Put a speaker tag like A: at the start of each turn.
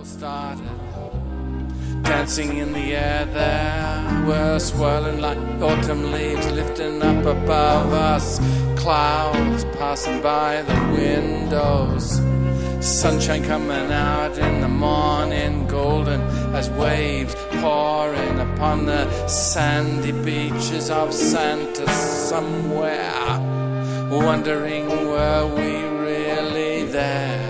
A: started dancing in the air there. We're swirling like autumn leaves lifting up above us. Clouds passing by the windows. Sunshine coming out in the morning, golden as waves pouring upon the sandy beaches of Santa somewhere. Wondering, were we really there?